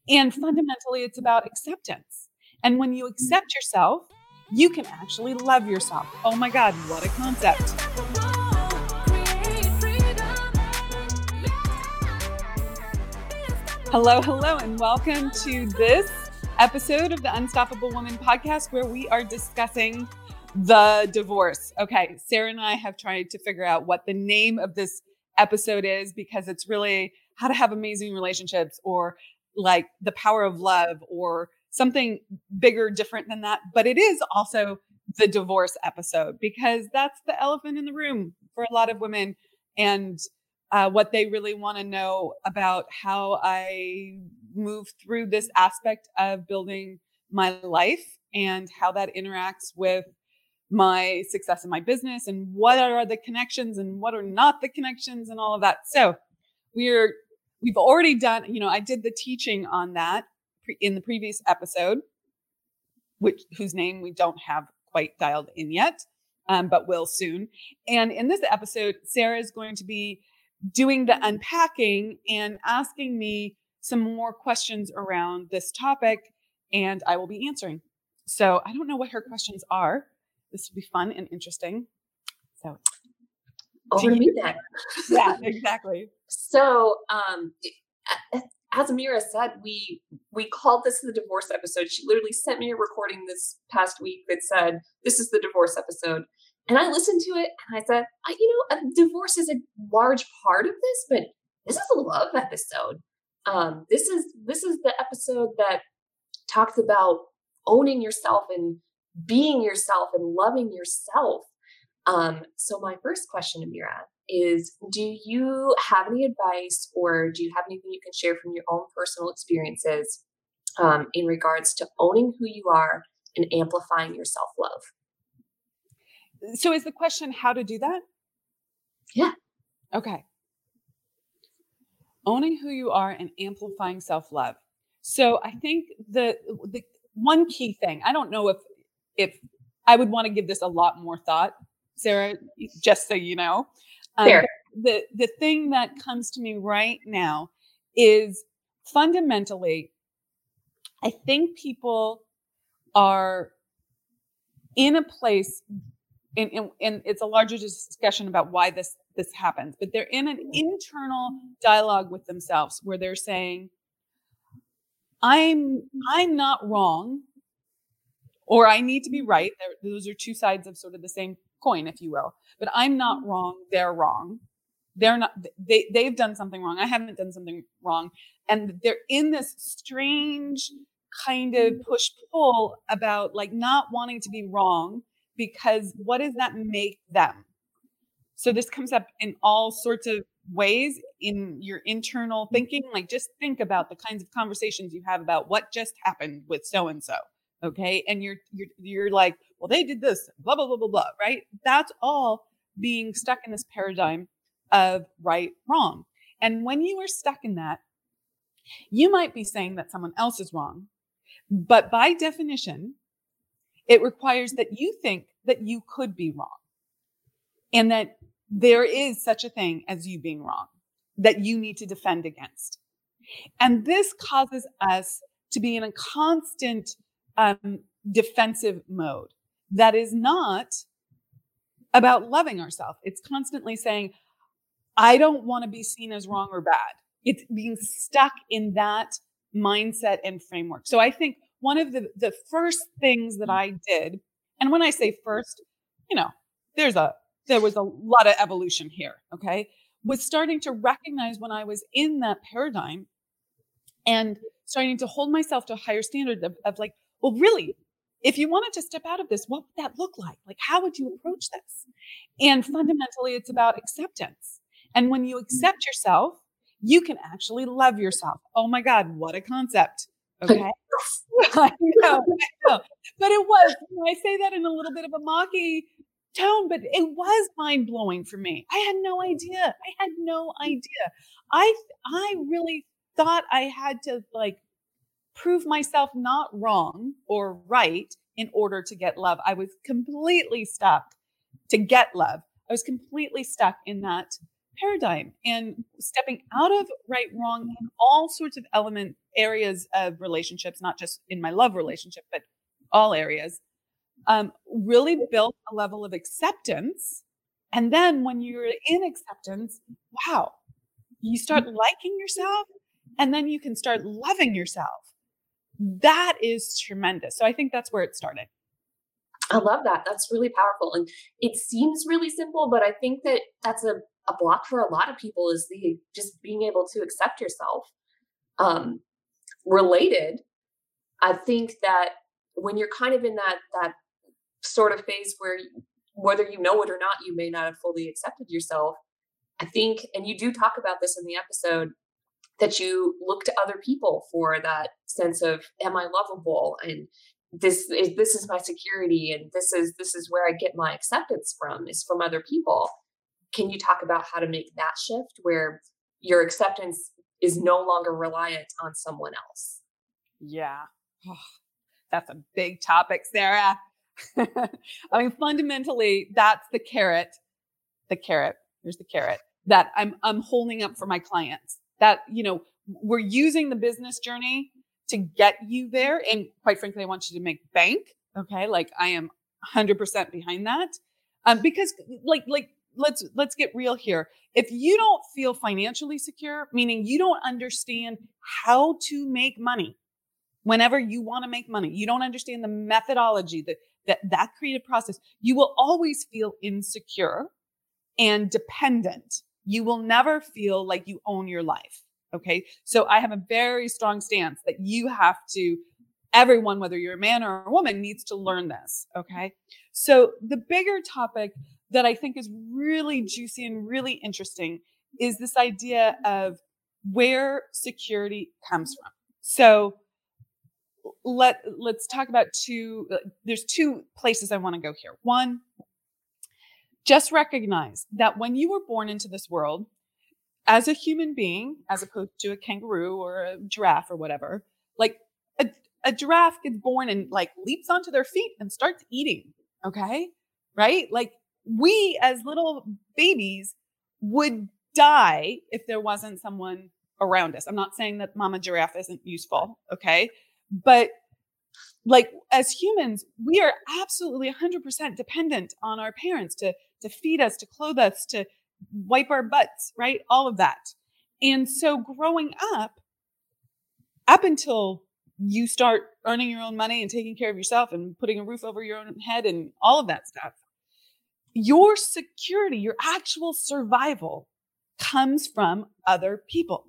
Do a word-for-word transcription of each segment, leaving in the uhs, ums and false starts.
And fundamentally, it's about acceptance. And when you accept yourself, you can actually love yourself. Oh my God, what a concept. Hello, hello, and welcome to this episode of the Unstoppable Woman podcast, where we are discussing the divorce. Okay, Sarah and I have tried to figure out what the name of this episode is, because it's really how to have amazing relationships, or like the power of love, or something bigger, different than that. But it is also the divorce episode, because that's the elephant in the room for a lot of women, and uh, what they really want to know about how I move through this aspect of building my life, and how that interacts with my success in my business, and what are the connections and what are not the connections, and all of that. So we're we've already done, you know, I did the teaching on that pre- in the previous episode, which whose name we don't have quite dialed in yet, um, but will soon. And in this episode, Sarah is going to be doing the unpacking and asking me some more questions around this topic, and I will be answering. So I don't know what her questions are. This will be fun and interesting. So over to me then. Yeah, exactly. So, um, as Amira said, we we called this the divorce episode. She literally sent me a recording this past week that said, "This is the divorce episode." And I listened to it and I said, I, you know, divorce is a large part of this, but this is a love episode. Um, this is this is the episode that talks about owning yourself and being yourself and loving yourself. Um, so my first question, Amira, is do you have any advice, or do you have anything you can share from your own personal experiences um, in regards to owning who you are and amplifying your self-love? So is the question how to do that? Yeah. Okay. Owning who you are and amplifying self-love. So I think the the one key thing, I don't know if if I would want to give this a lot more thought, Sarah, just so you know. Um, Fair. the the thing that comes to me right now is fundamentally, I think people are in a place, and, and, and it's a larger discussion about why this this happens, but they're in an internal dialogue with themselves where they're saying, I'm I'm not wrong, or I need to be right. They're, those are two sides of sort of the same coin, if you will. But I'm not wrong. They're wrong. They're not. They they've done something wrong. I haven't done something wrong, and they're in this strange kind of push pull about like not wanting to be wrong, because what does that make them? So this comes up in all sorts of ways in your internal thinking. Like just think about the kinds of conversations you have about what just happened with so and so. Okay. And you're, you're, you're like, well, they did this, blah, blah, blah, blah, blah, right? That's all being stuck in this paradigm of right, wrong. And when you are stuck in that, you might be saying that someone else is wrong, but by definition, it requires that you think that you could be wrong, and that there is such a thing as you being wrong that you need to defend against. And this causes us to be in a constant um, defensive mode that is not about loving ourselves. It's constantly saying, I don't want to be seen as wrong or bad. It's being stuck in that mindset and framework. So I think one of the, the first things that I did, and when I say first, you know, there's a there was a lot of evolution here, okay, was starting to recognize when I was in that paradigm and starting to hold myself to a higher standard of, of like, well, really, if you wanted to step out of this, what would that look like? Like, how would you approach this? And fundamentally, it's about acceptance. And when you accept yourself, you can actually love yourself. Oh my God, what a concept. Okay. I know, I know. But it was, you know, I say that in a little bit of a mocky tone, but it was mind blowing for me. I had no idea. I had no idea. I, I really thought I had to like prove myself not wrong or right in order to get love. I was completely stuck to get love. I was completely stuck in that paradigm, and stepping out of right, wrong, and all sorts of element areas of relationships, not just in my love relationship, but all areas, um, really built a level of acceptance. And then when you're in acceptance, wow, you start liking yourself, and then you can start loving yourself. That is tremendous. So I think that's where it started. I love that. That's really powerful. And it seems really simple, but I think that that's a, a block for a lot of people, is the just being able to accept yourself. Um, related, I think that when you're kind of in that that sort of phase where whether you know it or not, you may not have fully accepted yourself. I think, and you do talk about this in the episode, that you look to other people for that sense of, am I lovable? And this is this is my security, and this is this is where I get my acceptance from, is from other people. Can you talk about how to make that shift where your acceptance is no longer reliant on someone else? Yeah. Oh, that's a big topic, Sarah. I mean, fundamentally, that's the carrot, the carrot, here's the carrot that I'm, I'm holding up for my clients, that, you know, we're using the business journey to get you there. And quite frankly, I want you to make bank. Okay. Like, I am one hundred percent behind that. Um, because like, like, let's, let's get real here. If you don't feel financially secure, meaning you don't understand how to make money, whenever you want to make money, you don't understand the methodology, that, that, that creative process, you will always feel insecure and dependent. You will never feel like you own your life. Okay. So I have a very strong stance that you have to, everyone, whether you're a man or a woman, needs to learn this. Okay. So the bigger topic that I think is really juicy and really interesting is this idea of where security comes from. So let, let's talk about two, there's two places I want to go here. One, just recognize that when you were born into this world as a human being, as opposed to a kangaroo or a giraffe or whatever, like a, a giraffe gets born and like leaps onto their feet and starts eating. Okay. Right? Like, we as little babies would die if there wasn't someone around us. I'm not saying that mama giraffe isn't useful. Okay. But like, as humans, we are absolutely one hundred percent dependent on our parents to, to feed us, to clothe us, to wipe our butts, right? All of that. And so growing up, up until you start earning your own money and taking care of yourself and putting a roof over your own head and all of that stuff, your security, your actual survival comes from other people.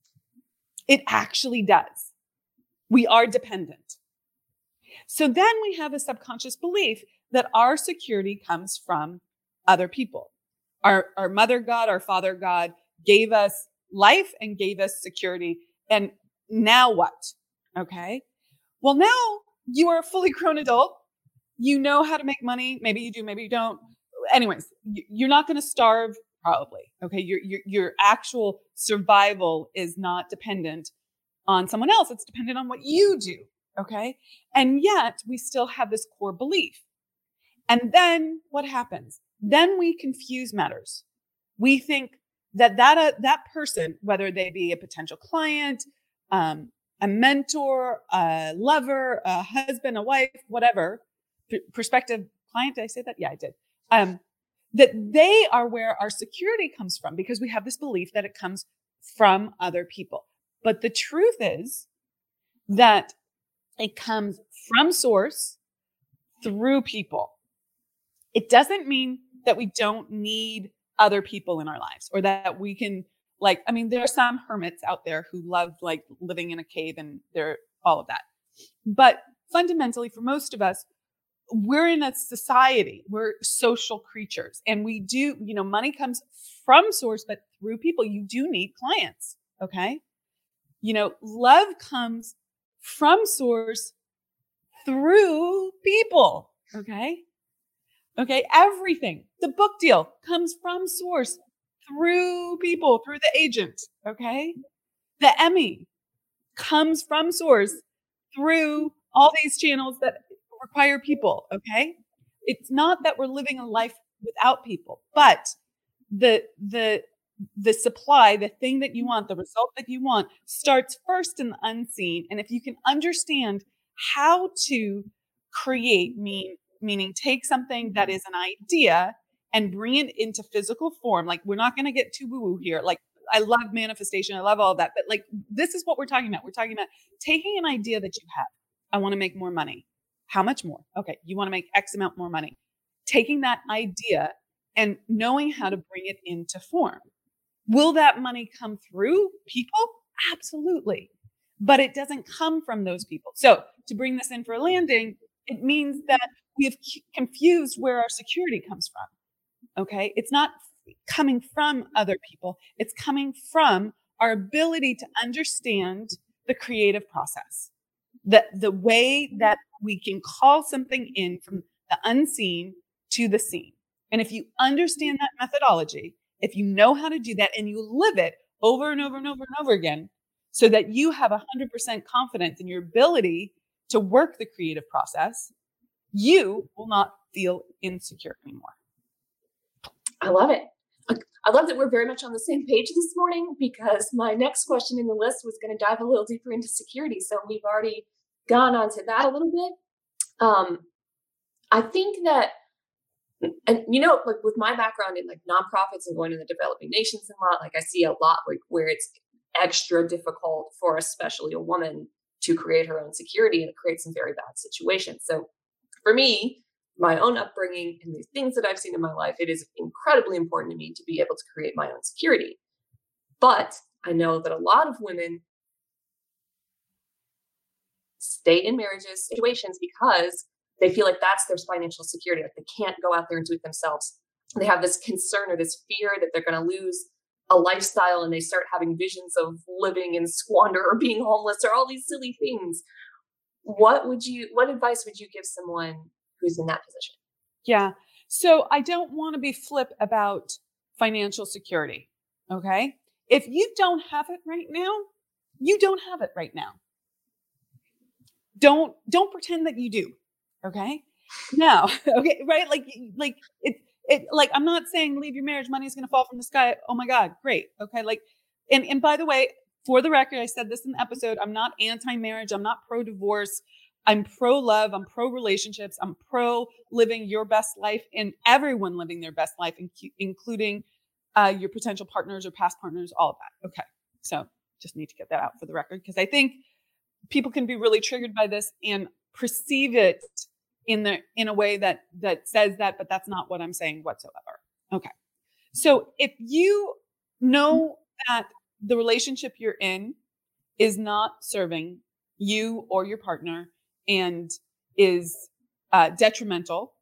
It actually does. We are dependent. So then we have a subconscious belief that our security comes from other people. Our, our mother God, our father God gave us life and gave us security. And now what? Okay. Well, now you are a fully grown adult. You know how to make money. Maybe you do, maybe you don't. Anyways, you're not going to starve, probably. Okay. Your, your, your actual survival is not dependent on someone else. It's dependent on what you do. Okay. And yet we still have this core belief. And then what happens? Then we confuse matters. We think that that, uh, that person, whether they be a potential client, um, a mentor, a lover, a husband, a wife, whatever, p- prospective client, did I say that? Yeah, I did. Um, that they are where our security comes from, because we have this belief that it comes from other people. But the truth is that it comes from source through people. It doesn't mean that we don't need other people in our lives, or that we can, like, I mean, there are some hermits out there who love like living in a cave and they're all of that. But fundamentally, for most of us, we're in a society, we're social creatures, and we do, you know, money comes from source, but through people. You do need clients. Okay. You know, love comes from source through people. Okay. Okay. Everything. The book deal comes from source through people, through the agent. Okay. The Emmy comes from source through all these channels that require people. Okay. It's not that we're living a life without people, but the, the, the supply, the thing that you want, the result that you want starts first in the unseen. And if you can understand how to create, mean, meaning take something that is an idea and bring it into physical form, like we're not going to get too woo-woo here. Like I love manifestation. I love all of that. But like, this is what we're talking about. We're talking about taking an idea that you have. I want to make more money. How much more? Okay. You want to make X amount more money. Taking that idea and knowing how to bring it into form. Will that money come through people? Absolutely. But it doesn't come from those people. So to bring this in for a landing, it means that we have confused where our security comes from. Okay. It's not coming from other people. It's coming from our ability to understand the creative process, the, the way that we can call something in from the unseen to the seen. And if you understand that methodology, if you know how to do that and you live it over and over and over and over again, so that you have one hundred percent confidence in your ability to work the creative process, you will not feel insecure anymore. I love it. I love that we're very much on the same page this morning, because my next question in the list was going to dive a little deeper into security. So we've already gone on to that a little bit. Um, I think that, and you know, like with my background in like nonprofits and going to the developing nations and a lot, like I see a lot like where it's extra difficult for especially a woman to create her own security, and it creates some very bad situations. So for me, my own upbringing and the things that I've seen in my life, it is incredibly important to me to be able to create my own security. But I know that a lot of women stay in marriages, situations, because they feel like that's their financial security. Like they can't go out there and do it themselves. They have this concern or this fear that they're going to lose a lifestyle, and they start having visions of living in squander or being homeless or all these silly things. What would you, what advice would you give someone who's in that position? Yeah. So I don't want to be flip about financial security. Okay. If you don't have it right now, you don't have it right now. Don't, don't pretend that you do. Okay. Now, okay. Right. Like, like it, it, like, I'm not saying leave your marriage, money is going to fall from the sky. Oh my God. Great. Okay. Like, and, and by the way, for the record, I said this in the episode, I'm not anti-marriage. I'm not pro-divorce. I'm pro-love. I'm pro-relationships. I'm pro-living your best life and everyone living their best life, including uh, your potential partners or past partners, all of that. Okay. So just need to get that out for the record, because I think people can be really triggered by this and perceive it in the in a way that that says that, but that's not what I'm saying whatsoever. Okay. So if you know that the relationship you're in is not serving you or your partner and is uh, detrimental,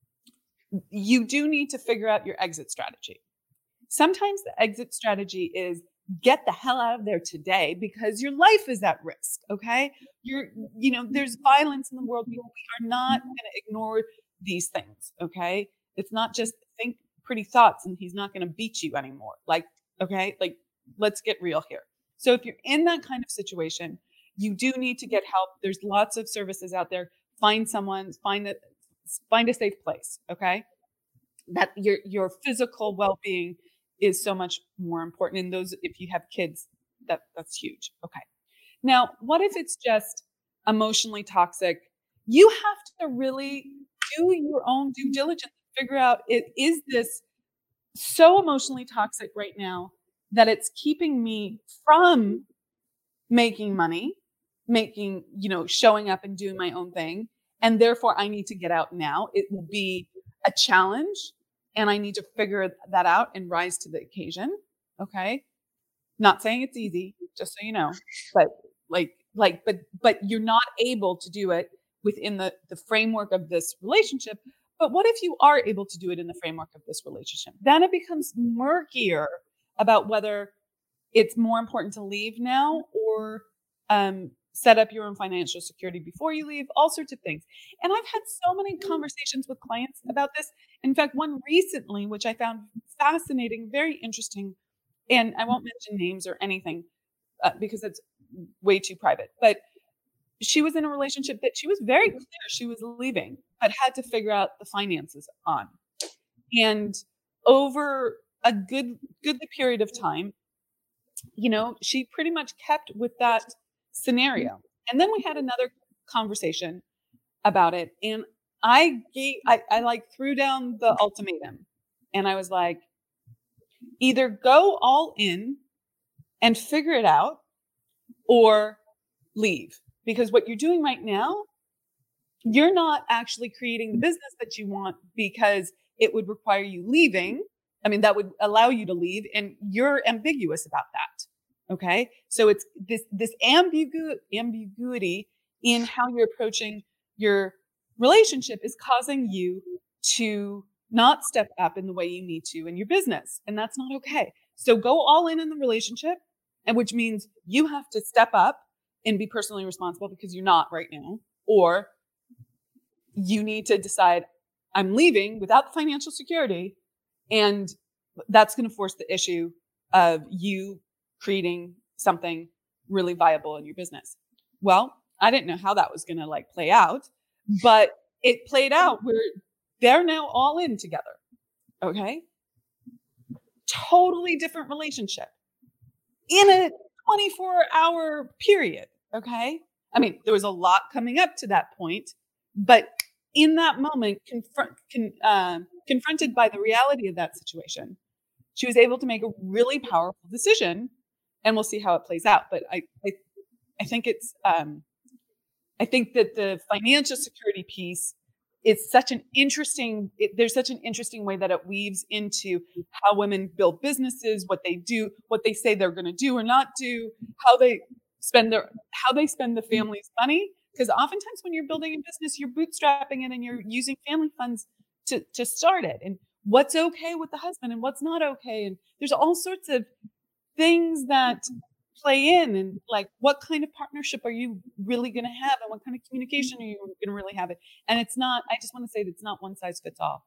you do need to figure out your exit strategy. Sometimes the exit strategy is get the hell out of there today because your life is at risk. Okay. You're, you know, there's violence in the world. We, we are not going to ignore these things. Okay. It's not just think pretty thoughts and he's not going to beat you anymore. Like, okay. Like, let's get real here. So if you're in that kind of situation, you do need to get help. There's lots of services out there. Find someone, find a, find a safe place. Okay. That your, your physical well-being is so much more important. And those, if you have kids, that that's huge. Okay. Now, what if it's just emotionally toxic? You have to really do your own due diligence, figure out, it, is this so emotionally toxic right now that it's keeping me from making money, making, you know, showing up and doing my own thing. And therefore I need to get out now. It will be a challenge. And I need to figure that out and rise to the occasion. Okay. Not saying it's easy, just so you know, but like, like, but, but you're not able to do it within the, the framework of this relationship. But what if you are able to do it in the framework of this relationship? Then it becomes murkier about whether it's more important to leave now or, um, set up your own financial security before you leave, all sorts of things. And I've had so many conversations with clients about this. In fact, one recently, which I found fascinating, very interesting, and I won't mention names or anything uh, because it's way too private, but she was in a relationship that she was very clear she was leaving, but had to figure out the finances on. And over a good, good period of time, you know, she pretty much kept with that scenario. And then we had another conversation about it. And I gave, I, I like threw down the ultimatum, and I was like, either go all in and figure it out or leave. Because what you're doing right now, you're not actually creating the business that you want, because it would require you leaving. I mean, that would allow you to leave, and you're ambiguous about that. Okay. So it's this, this ambigu- ambiguity in how you're approaching your relationship is causing you to not step up in the way you need to in your business. And that's not okay. So go all in in the relationship, and which means you have to step up and be personally responsible, because you're not right now. Or you need to decide, I'm leaving without the financial security. And that's going to force the issue of you creating something really viable in your business. Well, I didn't know how that was going to like play out, but it played out where they're now all in together. Okay. Totally different relationship in a twenty-four hour period. Okay. I mean, there was a lot coming up to that point, but in that moment, confront, con, uh, confronted by the reality of that situation, she was able to make a really powerful decision, and we'll see how it plays out. But I, I, I think it's, um, I think that the financial security piece is such an interesting, it, there's such an interesting way that it weaves into how women build businesses, what they do, what they say they're going to do or not do, how they spend their, how they spend the family's money. Because oftentimes when you're building a business, you're bootstrapping it and you're using family funds to, to start it. And what's okay with the husband and what's not okay. And there's all sorts of things that play in, and like, what kind of partnership are you really going to have, and what kind of communication are you going to really have it? And it's not, I just want to say that it's not one size fits all.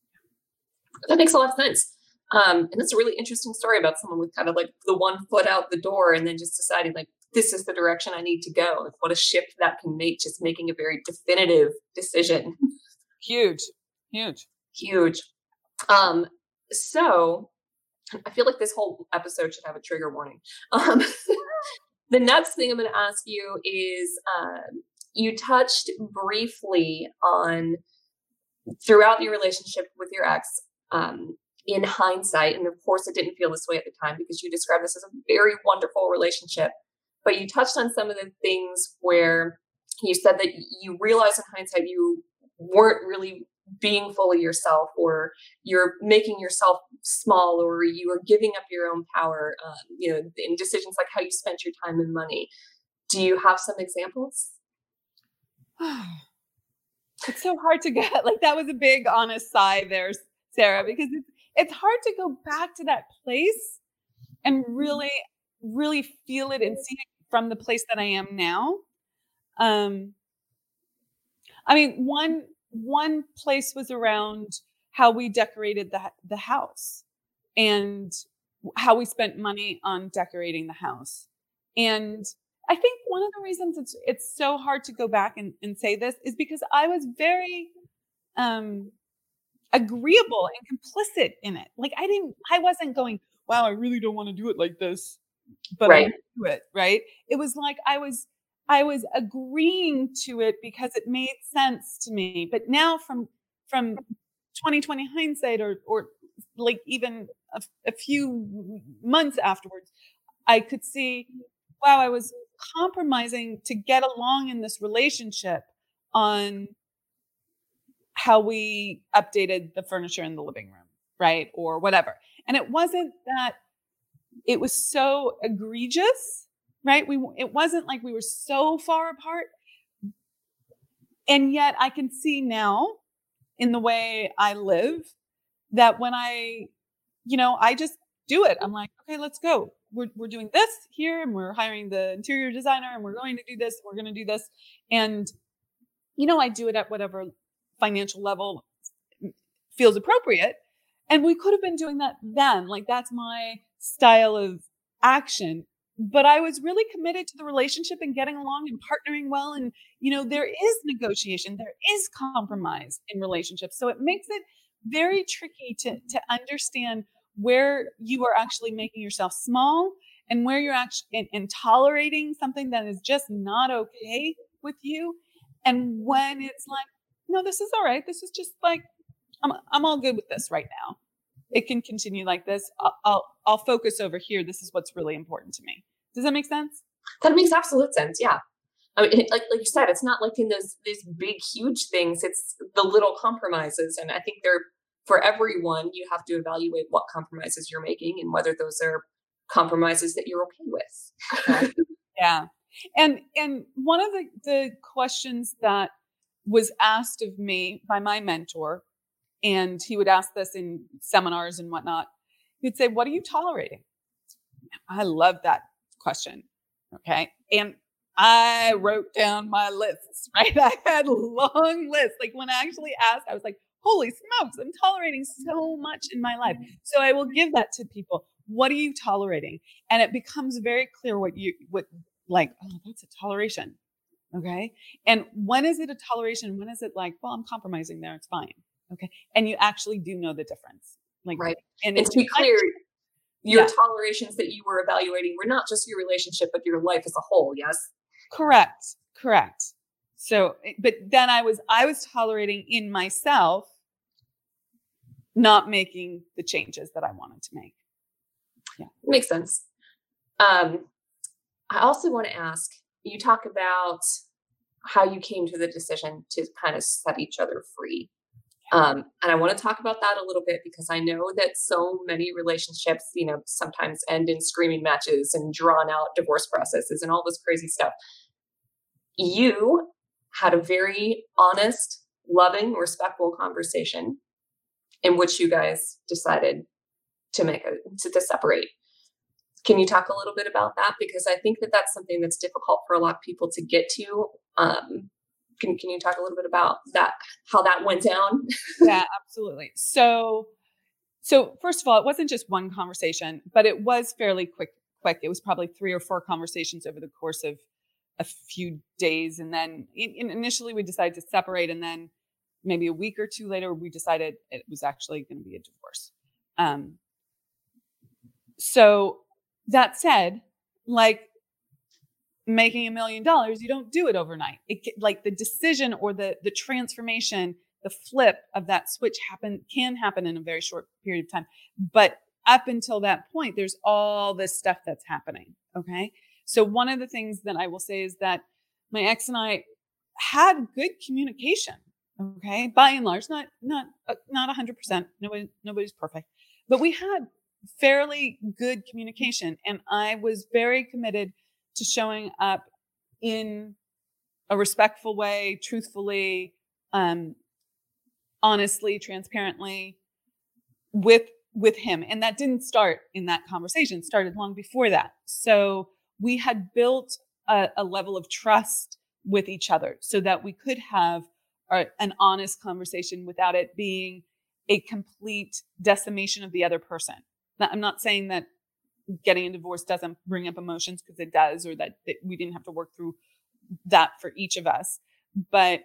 That makes a lot of sense. Um, and that's a really interesting story about someone with kind of like the one foot out the door and then just deciding like, this is the direction I need to go. Like, what a shift that can make, just making a very definitive decision. Huge, huge, huge. Um, so I feel like this whole episode should have a trigger warning. Um, the next thing I'm going to ask you is, um, you touched briefly on throughout your relationship with your ex, um, in hindsight. And of course it didn't feel this way at the time because you described this as a very wonderful relationship, but you touched on some of the things where you said that you realized in hindsight you weren't really being fully yourself, or you're making yourself small, or you are giving up your own power, um, you know, in decisions like how you spent your time and money. Do you have some examples? It's so hard to get, like, that was a big honest sigh there, Sarah, because it's, it's hard to go back to that place and really, really feel it and see it from the place that I am now. Um, I mean, one, one place was around how we decorated the, the house and how we spent money on decorating the house. And I think one of the reasons it's it's so hard to go back and, and say this is because I was very um, agreeable and complicit in it. Like I didn't, I wasn't going, wow, I really don't want to do it like this, but right. I do it, right? It was like I was, I was agreeing to it because it made sense to me. But now from from twenty twenty hindsight, or or like even a, a few months afterwards, I could see, wow, I was compromising to get along in this relationship on how we updated the furniture in the living room, right? Or whatever. And it wasn't that it was so egregious, right? We, it wasn't like we were so far apart. And yet I can see now in the way I live that when I, you know, I just do it. I'm like, okay, let's go. We're we're doing this here, and we're hiring the interior designer, and we're going to do this, and we're going to do this. And, you know, I do it at whatever financial level feels appropriate. And we could have been doing that then. Like, that's my style of action. But I was really committed to the relationship and getting along and partnering well. And, you know, there is negotiation, there is compromise in relationships. So it makes it very tricky to to understand where you are actually making yourself small and where you're actually and, and tolerating something that is just not okay with you. And when it's like, no, this is all right. This is just like, I'm, I'm all good with this right now. It can continue like this. I'll, I'll, I'll focus over here. This is what's really important to me. Does that make sense? That makes absolute sense. Yeah. I mean, like, like you said, it's not like in those, these big, huge things. It's the little compromises. And I think they're, for everyone, you have to evaluate what compromises you're making and whether those are compromises that you're okay with. Yeah. And, and one of the, the questions that was asked of me by my mentor, and he would ask this in seminars and whatnot, he'd say, what are you tolerating? I love that question. Okay. And I wrote down my lists, right? I had long lists. Like when I actually asked, I was like, holy smokes, I'm tolerating so much in my life. So I will give that to people. What are you tolerating? And it becomes very clear what you, what like, oh, that's a toleration. Okay. And when is it a toleration? When is it like, well, I'm compromising there. It's fine. Okay. And you actually do know the difference. Like, right. And, and it's, to be clear, your yeah. tolerations that you were evaluating were not just your relationship, but your life as a whole. Yes. Correct. Correct. So, but then I was, I was tolerating in myself, not making the changes that I wanted to make. Yeah. Makes sense. Um, I also want to ask, you talk about how you came to the decision to kind of set each other free. Um, and I want to talk about that a little bit because I know that so many relationships, you know, sometimes end in screaming matches and drawn out divorce processes and all this crazy stuff. You had a very honest, loving, respectful conversation in which you guys decided to make a, to, to separate. Can you talk a little bit about that? Because I think that that's something that's difficult for a lot of people to get to. Um, Can, can you talk a little bit about that, how that went down? Yeah, absolutely. So, so first of all, it wasn't just one conversation, but it was fairly quick, quick. It was probably three or four conversations over the course of a few days. And then in, initially we decided to separate. And then maybe a week or two later, we decided it was actually going to be a divorce. Um, so that said, like, making a million dollars, you don't do it overnight. It like the decision or the the transformation, the flip of that switch happen can happen in a very short period of time. But up until that point, there's all this stuff that's happening. Okay. So one of the things that I will say is that my ex and I had good communication. Okay. By and large, not, not, uh, not a hundred percent. Nobody, nobody's perfect, but we had fairly good communication. And I was very committed to showing up in a respectful way, truthfully, um, honestly, transparently with, with him. And that didn't start in that conversation. It started long before that. So we had built a, a level of trust with each other so that we could have a, an honest conversation without it being a complete decimation of the other person. Now, I'm not saying that getting a divorce doesn't bring up emotions, because it does, or that, that we didn't have to work through that for each of us. But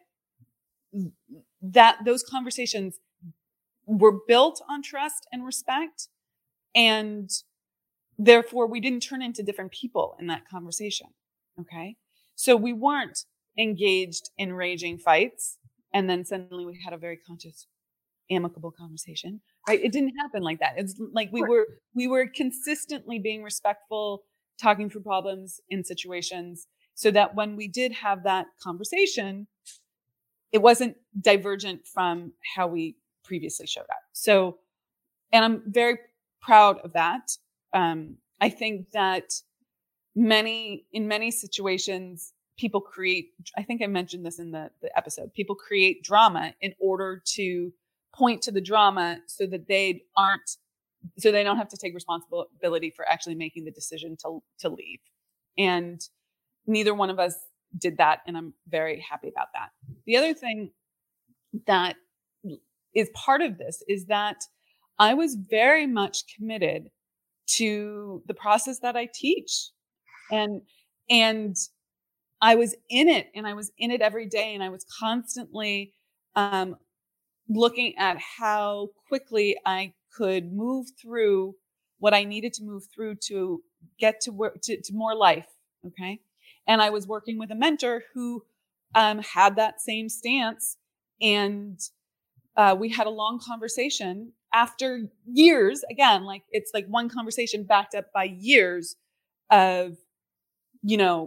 that those conversations were built on trust and respect. And therefore we didn't turn into different people in that conversation. Okay. So we weren't engaged in raging fights. And then suddenly we had a very conscious, amicable conversation. Right. It didn't happen like that. It's like we were, we were consistently being respectful, talking through problems in situations, so that when we did have that conversation, it wasn't divergent from how we previously showed up. So, and I'm very proud of that. Um, I think that many, in many situations, people create, I think I mentioned this in the, the episode, people create drama in order to point to the drama so that they aren't, so they don't have to take responsibility for actually making the decision to, to leave. And neither one of us did that. And I'm very happy about that. The other thing that is part of this is that I was very much committed to the process that I teach. And, and I was in it, and I was in it every day. And I was constantly, um, looking at how quickly I could move through what I needed to move through to get to work to, to more life. Okay. And I was working with a mentor who um, had that same stance. And uh, we had a long conversation after years, again, like it's like one conversation backed up by years of, you know,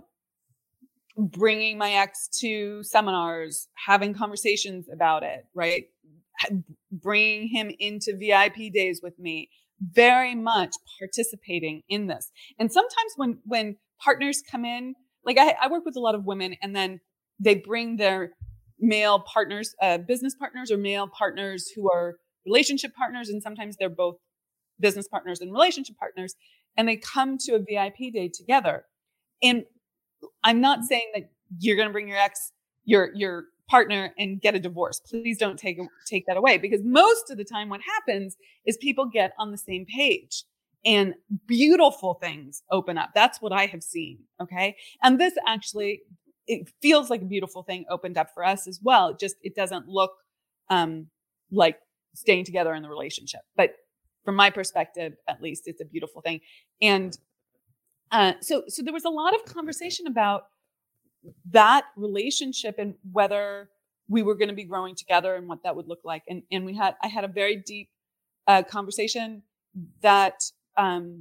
bringing my ex to seminars, having conversations about it, right? Bringing him into V I P days with me, very much participating in this. And sometimes when, when partners come in, like I, I work with a lot of women, and then they bring their male partners, uh, business partners, or male partners who are relationship partners. And sometimes they're both business partners and relationship partners, and they come to a V I P day together. And I'm not saying that you're going to bring your ex, your, your partner and get a divorce. Please don't take, take that away, because most of the time what happens is people get on the same page and beautiful things open up. That's what I have seen. Okay. And this actually, it feels like a beautiful thing opened up for us as well. It just, it doesn't look um, like staying together in the relationship, but from my perspective, at least, it's a beautiful thing. And Uh, so, so there was a lot of conversation about that relationship and whether we were going to be growing together and what that would look like. And, and we had, I had a very deep uh, conversation that um,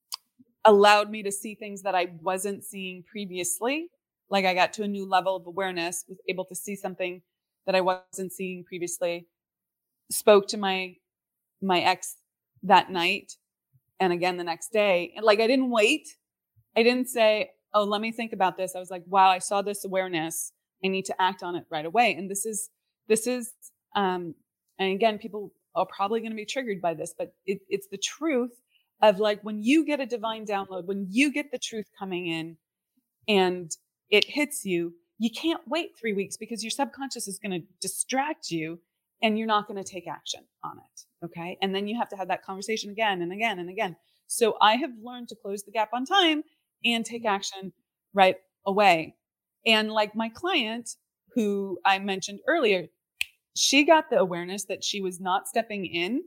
allowed me to see things that I wasn't seeing previously. Like I got to a new level of awareness, was able to see something that I wasn't seeing previously, spoke to my, my ex that night. And again, the next day, and like, I didn't wait. I didn't say, oh, let me think about this. I was like, wow, I saw this awareness. I need to act on it right away. And this is, this is, um, and again, people are probably going to be triggered by this, but it, it's the truth of like, when you get a divine download, when you get the truth coming in and it hits you, you can't wait three weeks because your subconscious is going to distract you and you're not going to take action on it. Okay. And then you have to have that conversation again and again and again. So I have learned to close the gap on time and take action right away. And like my client who I mentioned earlier, she got the awareness that she was not stepping in,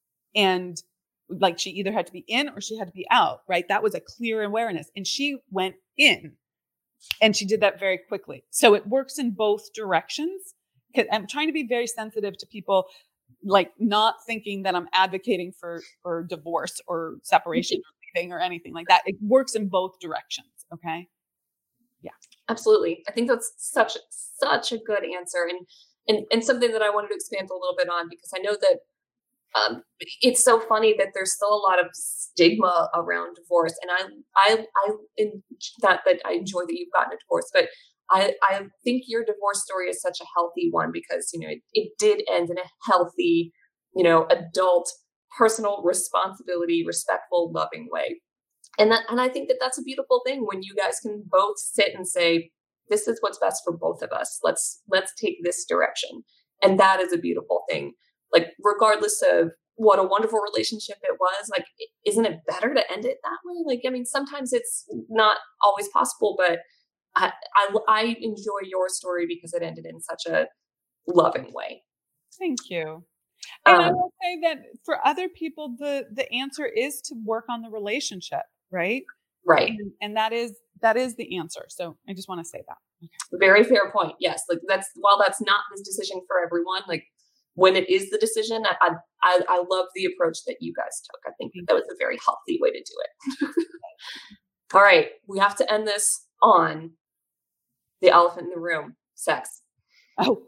and like she either had to be in or she had to be out, right? That was a clear awareness. And she went in, and she did that very quickly. So it works in both directions. I'm trying to be very sensitive to people like not thinking that I'm advocating for, for divorce or separation or leaving or anything like that. It works in both directions. Okay. Yeah, absolutely. I think that's such, such a good answer. And, and, and something that I wanted to expand a little bit on, because I know that um, it's so funny that there's still a lot of stigma around divorce. And I, I, I, in, not that I enjoy that you've gotten a divorce, but I, I think your divorce story is such a healthy one because, you know, it, it did end in a healthy, you know, adult, personal responsibility, respectful, loving way. And that, and I think that that's a beautiful thing when you guys can both sit and say, this is what's best for both of us. Let's, let's take this direction. And that is a beautiful thing. Like, regardless of what a wonderful relationship it was, like, isn't it better to end it that way? Like, I mean, sometimes it's not always possible, but I, I, I enjoy your story because it ended in such a loving way. Thank you. And Um, I will say that for other people, the, the answer is to work on the relationship, right? right. And, and that is, that is the answer. So I just want to say that. Okay. Very fair point. Yes. Like that's, while that's not this decision for everyone, like when it is the decision, I, I, I love the approach that you guys took. I think that was a very healthy way to do it. All right. We have to end this on the elephant in the room, sex. Oh,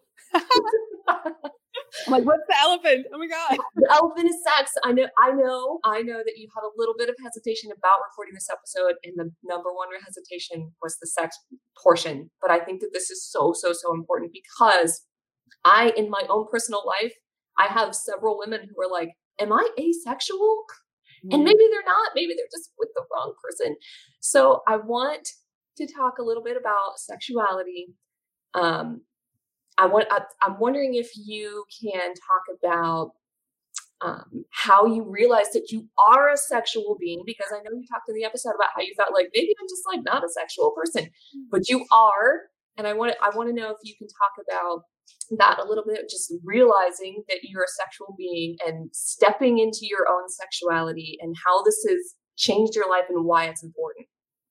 I'm like, what's the elephant? Oh my God. The elephant is sex. I know, I know, I know that you had a little bit of hesitation about recording this episode, and the number one hesitation was the sex portion. But I think that this is so, so, so important because I, in my own personal life, I have several women who are like, am I asexual? Mm. And maybe they're not, maybe they're just with the wrong person. So I want to talk a little bit about sexuality. Um, I want, I, I'm wondering if you can talk about um, how you realized that you are a sexual being, because I know you talked in the episode about how you felt like maybe I'm just like not a sexual person, but you are. And I want to, I want to know if you can talk about that a little bit, just realizing that you're a sexual being and stepping into your own sexuality and how this has changed your life and why it's important.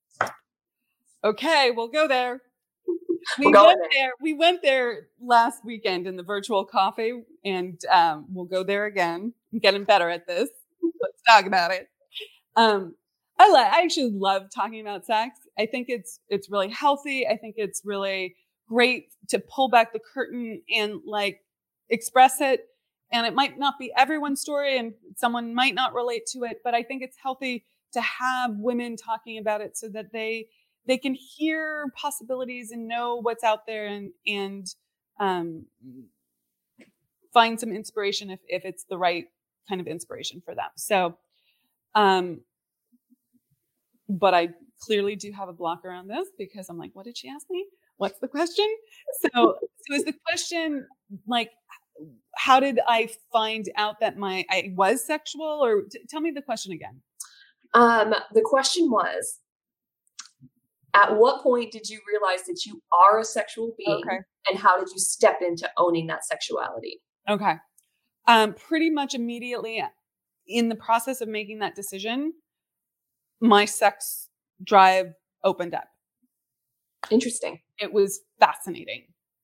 Okay, we'll go there. We We'll go went there. there. We went there last weekend in the virtual coffee, and um, we'll go there again. I'm getting better at this. Let's talk about it. Um, I like. I actually love talking about sex. I think it's it's really healthy. I think it's really great to pull back the curtain and like express it. And it might not be everyone's story, and someone might not relate to it. But I think it's healthy to have women talking about it so that they. They can hear possibilities and know what's out there and and um, find some inspiration if, if it's the right kind of inspiration for them. So, um, but I clearly do have a block around this because I'm like, what did she ask me? What's the question? So, so is the question like, how did I find out that my I was sexual? Or t- tell me the question again. Um, the question was, at what point did you realize that you are a sexual being, Okay. and how did you step into owning that sexuality? Okay. Um, pretty much immediately in the process of making that decision, my sex drive opened up. Interesting. It was fascinating.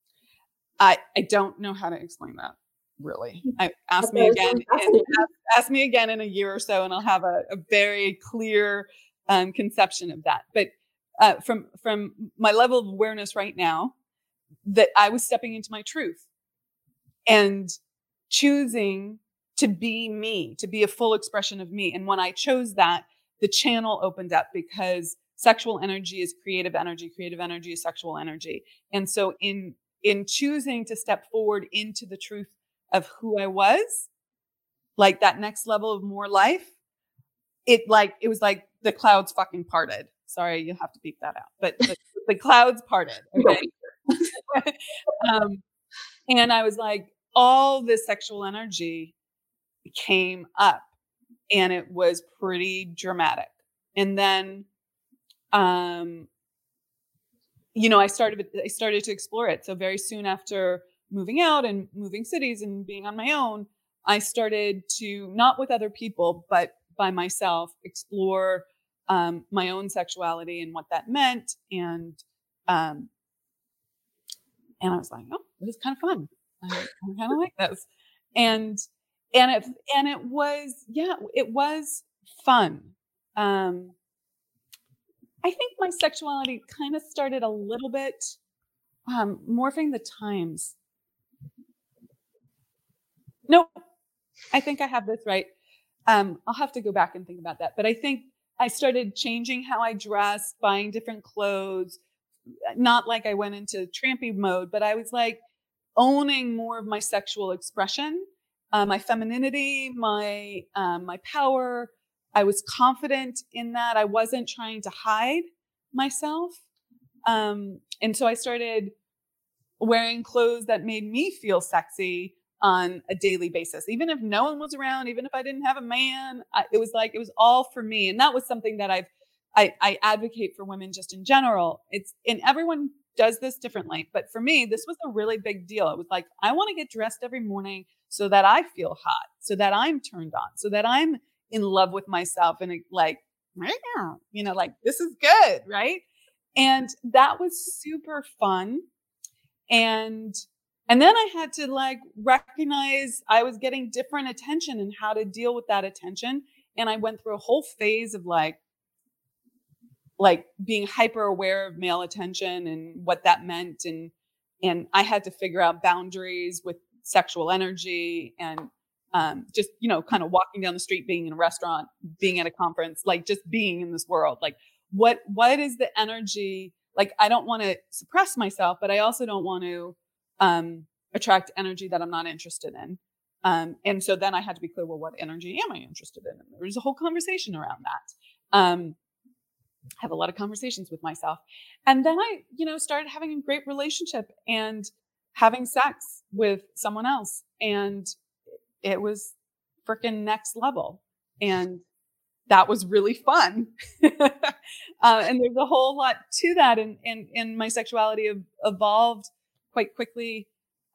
I I don't know how to explain that, really. I ask me again, and ask, ask me again in a year or so, and I'll have a, a very clear um, conception of that. But Uh, from from my level of awareness right now, that I was stepping into my truth and choosing to be me, to be a full expression of me. And when I chose that, the channel opened up because sexual energy is creative energy, creative energy is sexual energy. And so in in choosing to step forward into the truth of who I was, like that next level of more life, it like it was like the clouds fucking parted. Sorry, you'll have to beep that out. But the, the clouds parted. Okay? um, and I was like, all this sexual energy came up, and it was pretty dramatic. And then, um, you know, I started. I started to explore it. So very soon after moving out and moving cities and being on my own, I started to, not with other people, but by myself, explore um, my own sexuality and what that meant. And, um, and I was like, oh, this is kind of fun. I, I kind of like this. And, and it, and it was, yeah, it was fun. Um, I think my sexuality kind of started a little bit, um, morphing the times. Nope. I think I have this right. Um, I'll have to go back and think about that. But I think I started changing how I dressed, buying different clothes. Not like I went into trampy mode, but I was like owning more of my sexual expression, uh, my femininity, my um, my power. I was confident in that. I wasn't trying to hide myself. Um, and so I started wearing clothes that made me feel sexy on a daily basis, even if no one was around, even if I didn't have a man. I, it was like, it was all for me. And that was something that I've, I, I advocate for women just in general. It's, and everyone does this differently, but for me, this was a really big deal. It was like, I want to get dressed every morning so that I feel hot, so that I'm turned on, so that I'm in love with myself and like, right now, you know, like this is good. Right. And that was super fun. And And then I had to like recognize I was getting different attention and how to deal with that attention. And I went through a whole phase of like, like being hyper aware of male attention and what that meant. And, and I had to figure out boundaries with sexual energy and um, just, you know, kind of walking down the street, being in a restaurant, being at a conference, like just being in this world. Like what, what is the energy? Like, I don't want to suppress myself, but I also don't want to, um, attract energy that I'm not interested in. Um, and so then I had to be clear, well, what energy am I interested in? And there was a whole conversation around that. Um, I have a lot of conversations with myself. And then I, you know, started having a great relationship and having sex with someone else. And it was freaking next level. And that was really fun. uh, and there's a whole lot to that. And, and, and my sexuality evolved quite quickly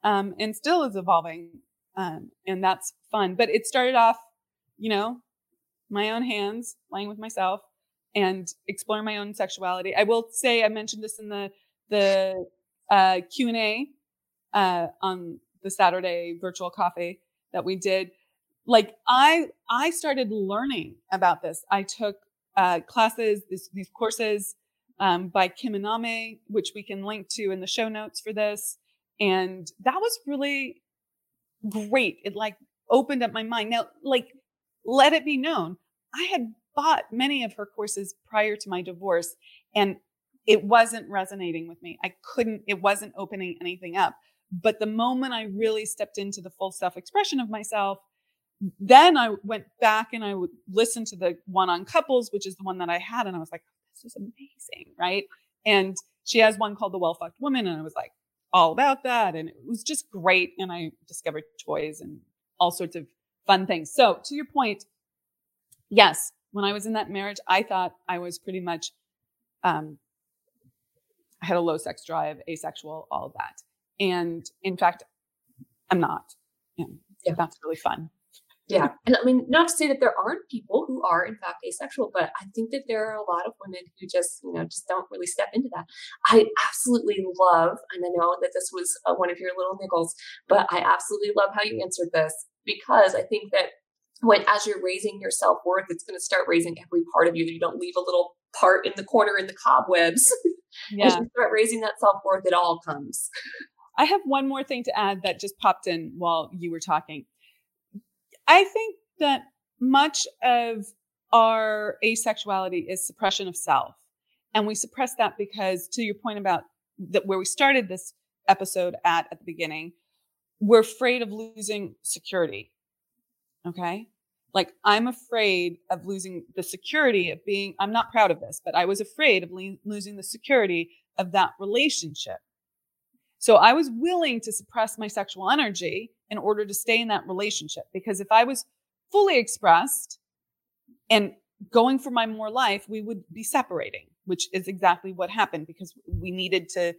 um, and still is evolving. Um, and that's fun. But it started off, you know, my own hands, playing with myself and exploring my own sexuality. I will say, I mentioned this in the, the uh, Q and A uh, on the Saturday virtual coffee that we did. Like I, I started learning about this. I took uh, classes, this, these courses um, by Kim Aname, which we can link to in the show notes for this. And that was really great. It like opened up my mind. Now, like, let it be known, I had bought many of her courses prior to my divorce, and it wasn't resonating with me. I couldn't, it wasn't opening anything up. But the moment I really stepped into the full self-expression of myself, then I went back and I would listen to the one on couples, which is the one that I had. And I was like, this is amazing. Right. And she has one called The Well-Fucked Woman. And I was like all about that. And it was just great. And I discovered toys and all sorts of fun things. So to your point, yes, when I was in that marriage, I thought I was pretty much, um, I had a low sex drive, asexual, all of that. And in fact, I'm not. And yeah. That's really fun. Yeah. And I mean, not to say that there aren't people who are in fact asexual, but I think that there are a lot of women who just, you know, just don't really step into that. I absolutely love, and I know that this was uh, one of your little niggles, but I absolutely love how you answered this, because I think that when, as you're raising your self-worth, it's going to start raising every part of you. You don't leave a little part in the corner in the cobwebs. Yeah. As you start raising that self-worth, it all comes. I have one more thing to add that just popped in while you were talking. I think that much of our asexuality is suppression of self. And we suppress that because, to your point about that, where we started this episode at, at the beginning, we're afraid of losing security. Okay. Like I'm afraid of losing the security of being, I'm not proud of this, but I was afraid of le- losing the security of that relationship. So I was willing to suppress my sexual energy in order to stay in that relationship. Because if I was fully expressed and going for my more life, we would be separating, which is exactly what happened, because we needed to,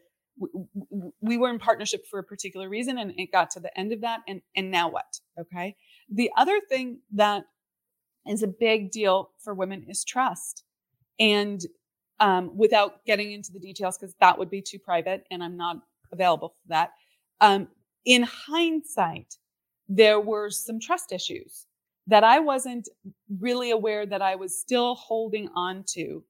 we were in partnership for a particular reason, and it got to the end of that. And, and now what? Okay. The other thing that is a big deal for women is trust. And um, without getting into the details, because that would be too private and I'm not available for that. Um, in hindsight, there were some trust issues that I wasn't really aware that I was still holding on to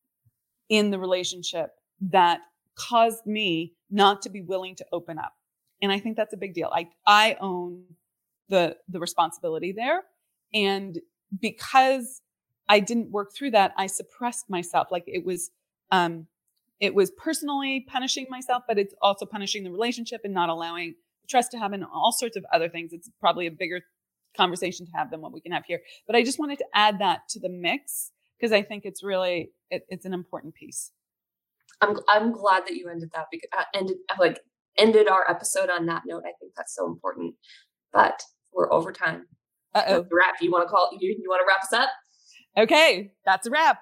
in the relationship that caused me not to be willing to open up. And I think that's a big deal. I, I own the, the responsibility there. And because I didn't work through that, I suppressed myself. Like it was, um, It was personally punishing myself, but it's also punishing the relationship and not allowing trust to happen, all sorts of other things. It's probably a bigger conversation to have than what we can have here. But I just wanted to add that to the mix because I think it's really, it, it's an important piece. I'm I'm glad that you ended that because uh, ended like ended our episode on that note. I think that's so important. But we're over time. Uh-oh. That's a wrap. You want to call you, you want to wrap us up? Okay, that's a wrap.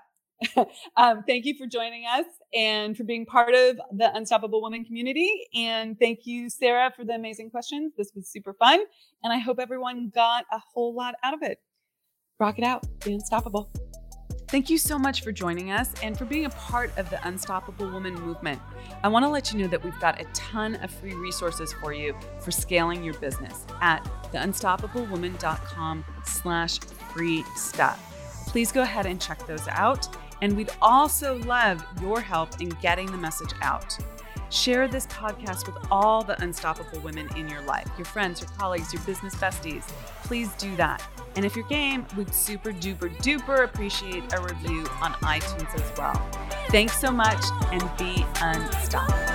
um, thank you for joining us and for being part of the Unstoppable Woman community. And thank you, Sarah, for the amazing questions. This was super fun. And I hope everyone got a whole lot out of it. Rock it out. Be unstoppable. Thank you so much for joining us and for being a part of the Unstoppable Woman movement. I want to let you know that we've got a ton of free resources for you for scaling your business at theunstoppablewoman.com slash free stuff. Please go ahead and check those out. And we'd also love your help in getting the message out. Share this podcast with all the unstoppable women in your life, your friends, your colleagues, your business besties. Please do that. And if you're game, we'd super duper duper appreciate a review on iTunes as well. Thanks so much and be unstoppable.